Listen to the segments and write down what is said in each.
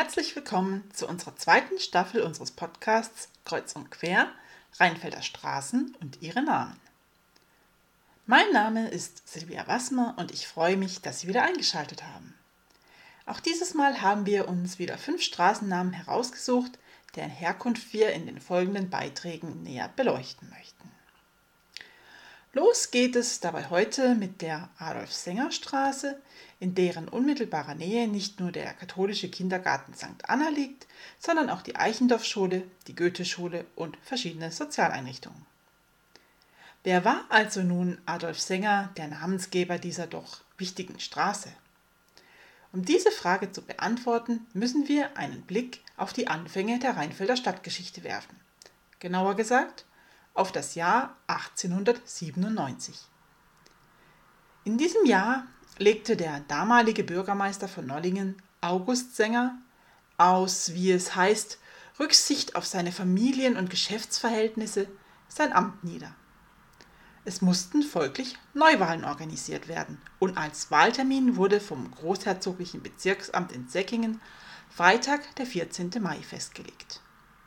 Herzlich willkommen zu unserer zweiten Staffel unseres Podcasts Kreuz und Quer, Rheinfelder Straßen und ihre Namen. Mein Name ist Silvia Wassmer und ich freue mich, dass Sie wieder eingeschaltet haben. Auch dieses Mal haben wir uns wieder 5 Straßennamen herausgesucht, deren Herkunft wir in den folgenden Beiträgen näher beleuchten möchten. Los geht es dabei heute mit der Adolf-Sänger-Straße, in deren unmittelbarer Nähe nicht nur der katholische Kindergarten St. Anna liegt, sondern auch die Eichendorff-Schule, die Goethe-Schule und verschiedene Sozialeinrichtungen. Wer war also nun Adolf Sänger, der Namensgeber dieser doch wichtigen Straße? Um diese Frage zu beantworten, müssen wir einen Blick auf die Anfänge der Rheinfelder Stadtgeschichte werfen. Genauer gesagt, auf das Jahr 1897. In diesem Jahr legte der damalige Bürgermeister von Nollingen, August Sänger, aus, wie es heißt, Rücksicht auf seine Familien- und Geschäftsverhältnisse sein Amt nieder. Es mussten folglich Neuwahlen organisiert werden und als Wahltermin wurde vom Großherzoglichen Bezirksamt in Säckingen Freitag, der 14. Mai festgelegt.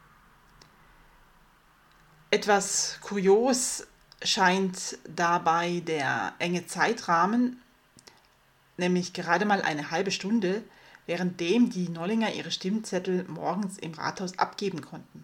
Etwas kurios scheint dabei der enge Zeitrahmen, nämlich gerade mal eine halbe Stunde, währenddem die Nollinger ihre Stimmzettel morgens im Rathaus abgeben konnten.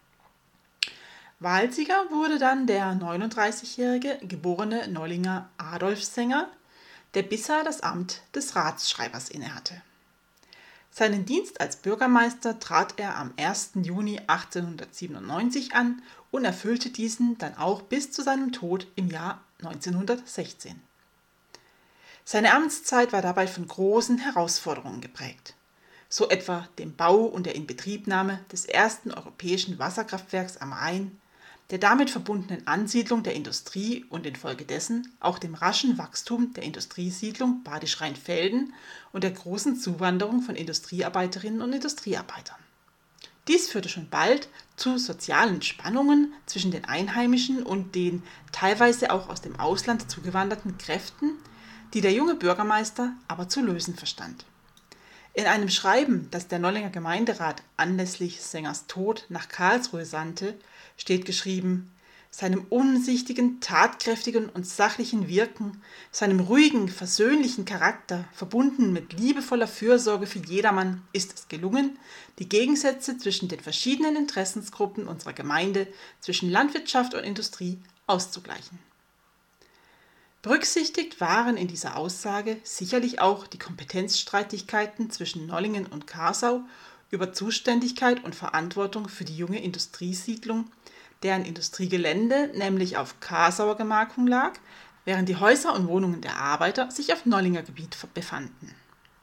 Wahlsieger wurde dann der 39-jährige geborene Nollinger Adolf Sänger, der bisher das Amt des Ratsschreibers innehatte. Seinen Dienst als Bürgermeister trat er am 1. Juni 1897 an und erfüllte diesen dann auch bis zu seinem Tod im Jahr 1916. Seine Amtszeit war dabei von großen Herausforderungen geprägt, so etwa dem Bau und der Inbetriebnahme des ersten europäischen Wasserkraftwerks am Rhein, der damit verbundenen Ansiedlung der Industrie und infolgedessen auch dem raschen Wachstum der Industriesiedlung Badisch Rheinfelden und der großen Zuwanderung von Industriearbeiterinnen und Industriearbeitern. Dies führte schon bald zu sozialen Spannungen zwischen den Einheimischen und den teilweise auch aus dem Ausland zugewanderten Kräften, die der junge Bürgermeister aber zu lösen verstand. In einem Schreiben, das der Nollinger Gemeinderat anlässlich Sängers Tod nach Karlsruhe sandte, steht geschrieben: Seinem umsichtigen, tatkräftigen und sachlichen Wirken, seinem ruhigen, versöhnlichen Charakter, verbunden mit liebevoller Fürsorge für jedermann, ist es gelungen, die Gegensätze zwischen den verschiedenen Interessensgruppen unserer Gemeinde, zwischen Landwirtschaft und Industrie, auszugleichen. Berücksichtigt waren in dieser Aussage sicherlich auch die Kompetenzstreitigkeiten zwischen Nollingen und Karsau über Zuständigkeit und Verantwortung für die junge Industriesiedlung, deren Industriegelände nämlich auf Karsauer Gemarkung lag, während die Häuser und Wohnungen der Arbeiter sich auf Nollinger Gebiet befanden.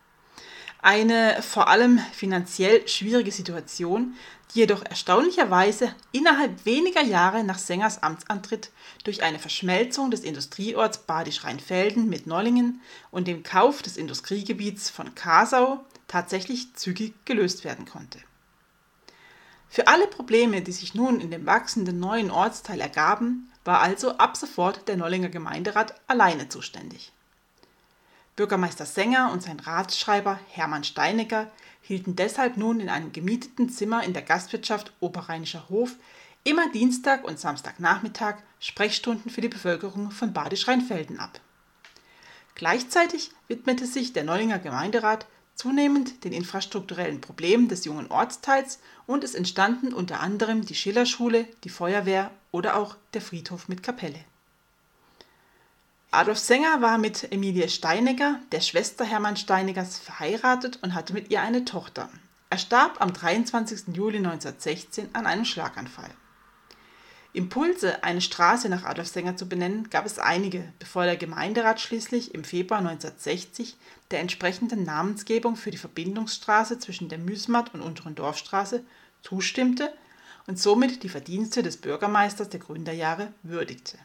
Eine vor allem finanziell schwierige Situation, die jedoch erstaunlicherweise innerhalb weniger Jahre nach Sängers Amtsantritt durch eine Verschmelzung des Industrieorts Badisch Rheinfelden mit Nollingen und dem Kauf des Industriegebiets von Karsau tatsächlich zügig gelöst werden konnte. Für alle Probleme, die sich nun in dem wachsenden neuen Ortsteil ergaben, war also ab sofort der Nollinger Gemeinderat alleine zuständig. Bürgermeister Sänger und sein Ratsschreiber Hermann Steinecker hielten deshalb nun in einem gemieteten Zimmer in der Gastwirtschaft Oberrheinischer Hof immer Dienstag und Samstagnachmittag Sprechstunden für die Bevölkerung von Badisch Rheinfelden ab. Gleichzeitig widmete sich der Nollinger Gemeinderat zunehmend den infrastrukturellen Problemen des jungen Ortsteils und es entstanden unter anderem die Schillerschule, die Feuerwehr oder auch der Friedhof mit Kapelle. Adolf Sänger war mit Emilie Steinecker, der Schwester Hermann Steineckers, verheiratet und hatte mit ihr eine Tochter. Er starb am 23. Juli 1916 an einem Schlaganfall. Impulse, eine Straße nach Adolf Sänger zu benennen, gab es einige, bevor der Gemeinderat schließlich im Februar 1960 der entsprechenden Namensgebung für die Verbindungsstraße zwischen der Müsmatt und Unteren Dorfstraße zustimmte und somit die Verdienste des Bürgermeisters der Gründerjahre würdigte.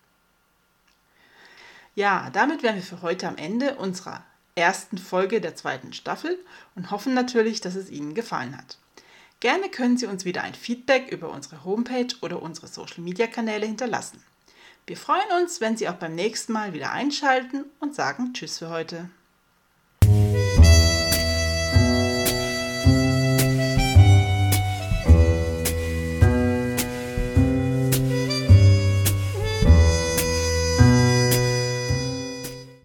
Ja, damit wären wir für heute am Ende unserer ersten Folge der zweiten Staffel und hoffen natürlich, dass es Ihnen gefallen hat. Gerne können Sie uns wieder ein Feedback über unsere Homepage oder unsere Social-Media-Kanäle hinterlassen. Wir freuen uns, wenn Sie auch beim nächsten Mal wieder einschalten und sagen Tschüss für heute.